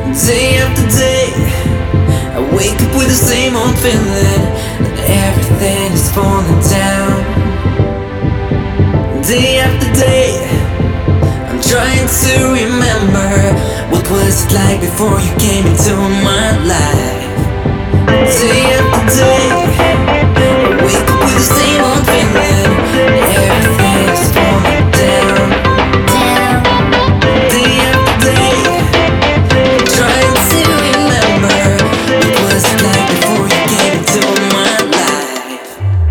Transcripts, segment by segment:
Day after day, I wake up with the same old feeling that everything is falling down. Day after day, I'm trying to remember what was it like before you came into my life. Day after day, I wake up with the same old feeling that everything is falling down. Day after day, I'm trying to remember what was it like before you came into my life.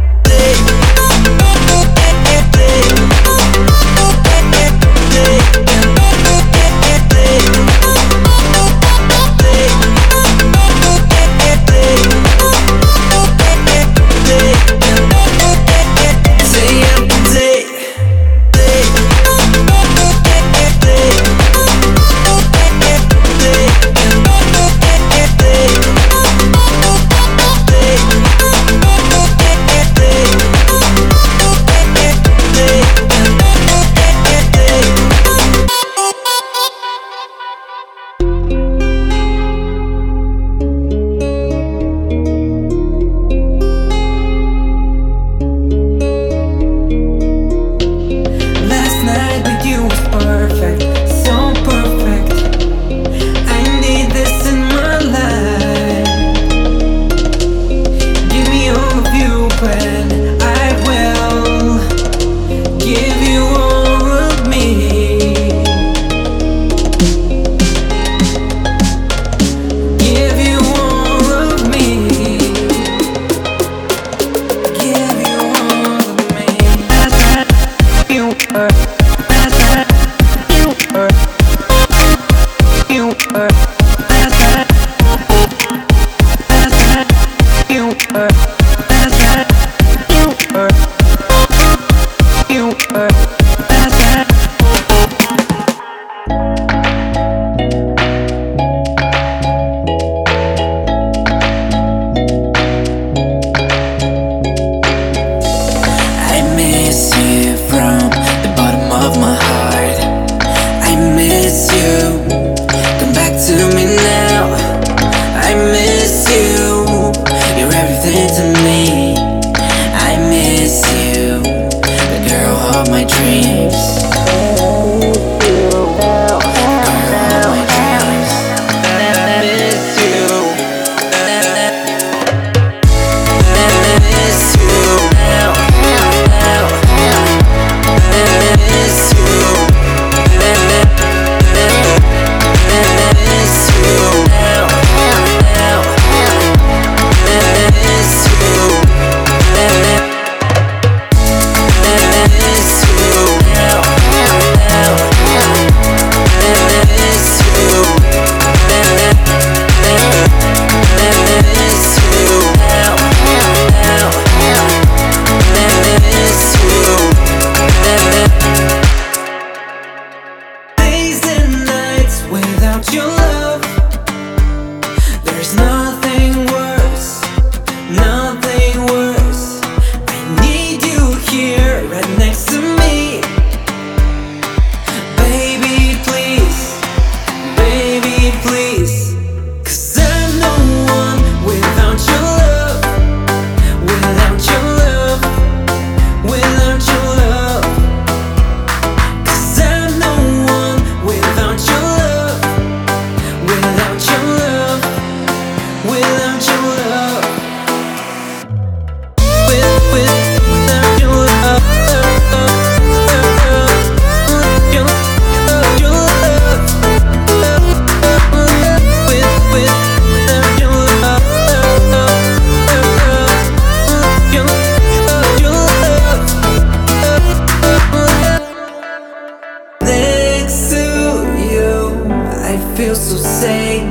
Feel so safe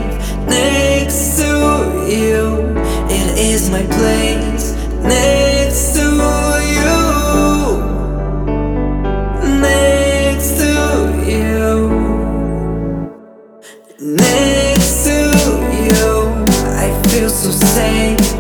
next to you. It is my place next to you. Next to you. Next to you. I feel so safe.